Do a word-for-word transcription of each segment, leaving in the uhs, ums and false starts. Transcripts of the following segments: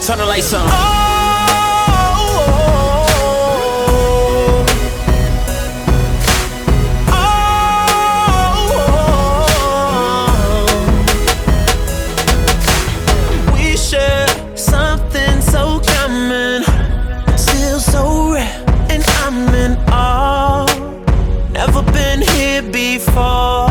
Turn the lights on. Before,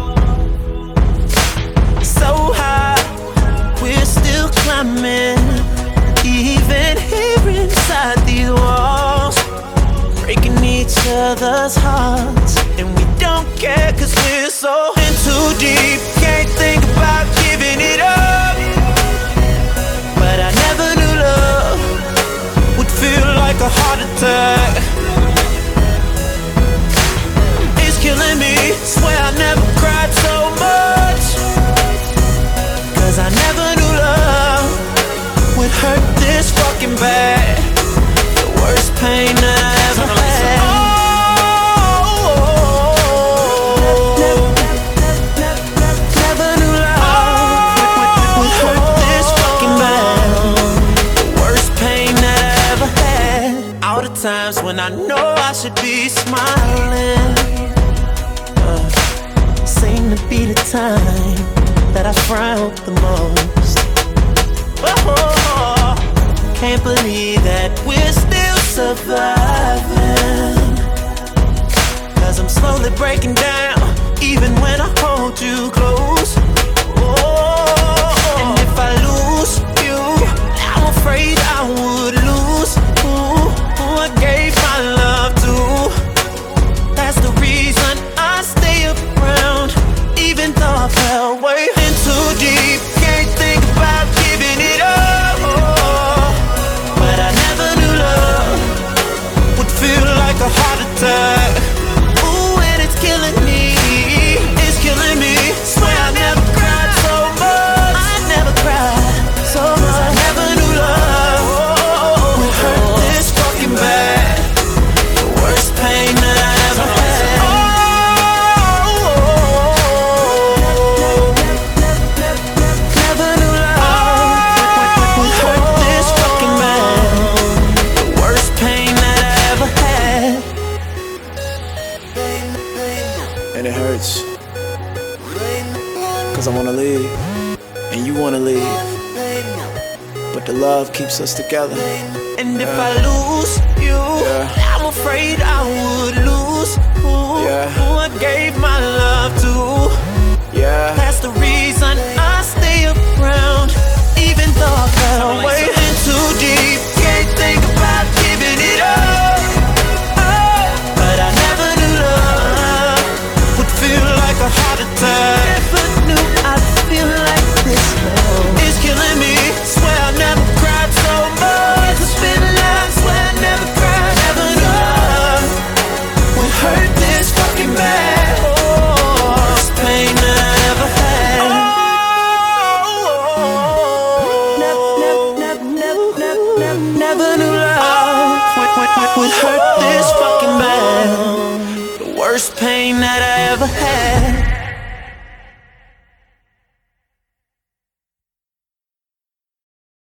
so high, we're still climbing, even here inside these walls, breaking each other's hearts, and we don't care cause we're so in too deep. Can't think about giving it up, but I never knew love would feel like a heart attack. Killing me, swear I never cried so much, cause I never knew love would hurt this fucking bad. The worst pain that I ever had. Oh, never knew love would hurt this fucking bad. The worst pain that I ever had. All the times when I know I should be smiling seem to be the time that I frown the most. Oh, can't believe that we're still surviving, cause I'm slowly breaking down, even when I hold you close. Oh, and if I lose you, I'm afraid I would lose who, who I gave my love to. That's the reason I stay around, even though I fell way in too deep. Can't think about giving it up, oh, but I never knew love would feel like a heart attack. Ooh, and it's killing me, it's killing me. Swear I never cried so much, I never cried so much. I never knew love would hurt this fucking bad. The worst pain that I ever had. And it hurts, cause I wanna leave, and you wanna leave, but the love keeps us together. And if I lose you, yeah, I'm afraid I would lose who, yeah, who I gave my love to. Yeah, that's the reason I stay around, even though I fell way in too deep. Can't think about giving it up, oh, but I never knew love would feel like a heart attack. Never knew I'd feel like this. No, it's killing me. Swear I never cried so much. It's been long. Swear I never cried. Never knew love would hurt this fucking bad. Oh, worst pain that I ever had. Oh, never, never, never, never, never, never knew love would hurt this fucking bad. The worst pain that I ever had.